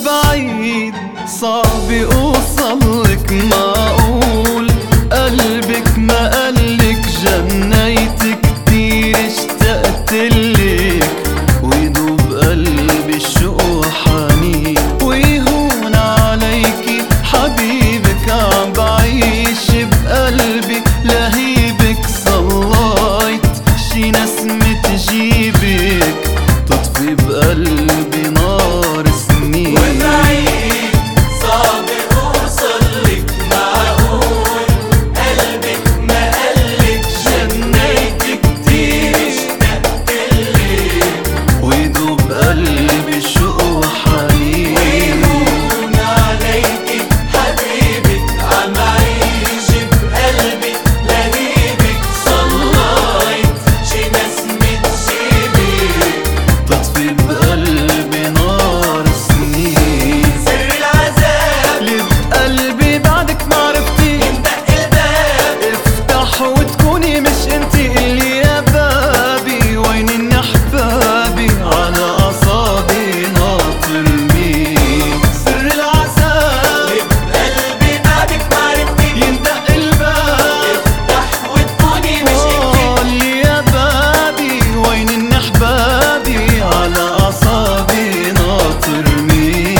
بعيد صعب اوصلك، معقول قلبك ما قالك جنيت كتير اشتقتلك، ويدوب قلبي الشوق وحنين، ويهون عليكي حبيبك عم بعيش بقلبي لهيبك، صليت شي نسمة تجيبك تطفي بقلبي نار سنين. وبعيد صعب اوصلك، معقول قلبك ما قالك جنيت كتير اشتقتلك، ويدوب قلبي الشوق وحنين، ويهون عليكي حبيبك عم عيش بقلبي لهيبك، صليت شي نسمة تجيبك تطفي بقلبي نار سنين. سر العذاب اللي بقلبي بعدك معرفتي يندق الباب، افتح وتكوني مش انتي اللي يا بابي، وين احبابي على اعصابي ناطر مين. سر العذاب بقلبي بعدك معرفتي يندق الباب، افتح وتكوني مش انتي اللي يا بابي وين احبابي على اعصابي ناطر مين.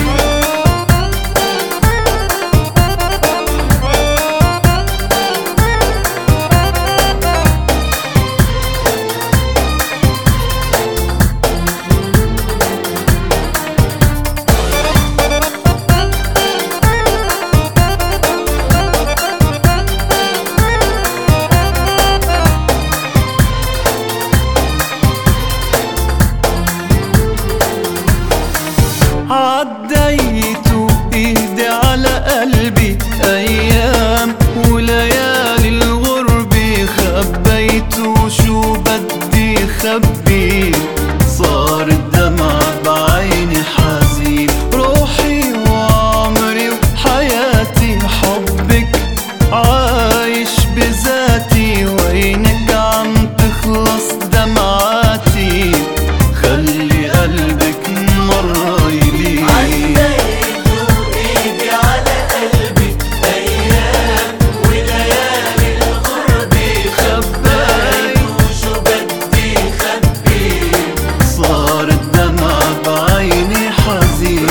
عديت ايدي على قلبي ايام وليالي الغربة، خبيت وشو بدي خبي، صار الدمع بعيني حزين، روحي وعمري وحياتي حبك عايش بذاتي، وينك عم تخلص دمعاتي، خلي قلبك مرة يلين. عديت وايدي على قلبي ايام وليالي الغربة، خبيت وشو بدي خبي، صار الدمع بعيني حزين،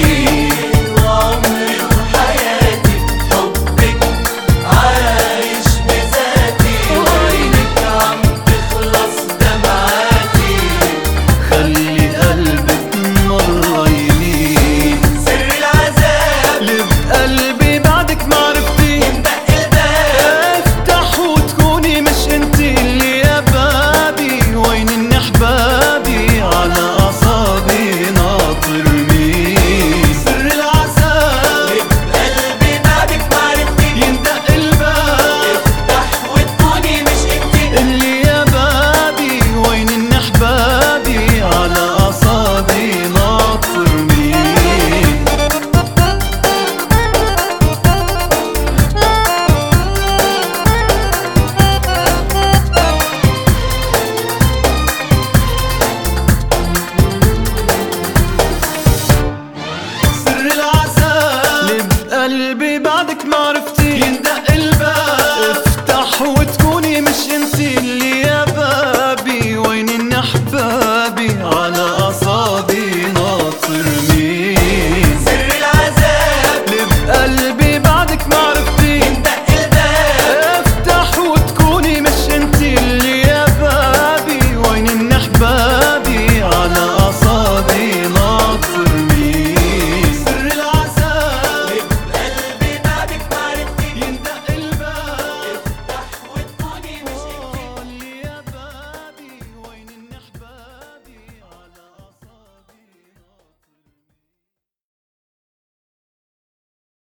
وعمري وحياتي حبك عايش بذاتي، وينك عم تخلص دمعاتي، خلي قلبك مرة يلين. سر العذاب اللي بقلبي بعدك معرفتي يندق الباب، افتح وتكوني مش انتي اللي يا بابي، وين احبابي على اعصابي ناطر مين. سر العذاب بقلبي بعدك معرفتي يندق الباب، افتح وتكوني مش انتي اللي يا بابي وين احبابي على اعصابي ناطر مين. سر العذاب اللي بقلبي بعدك معرفتي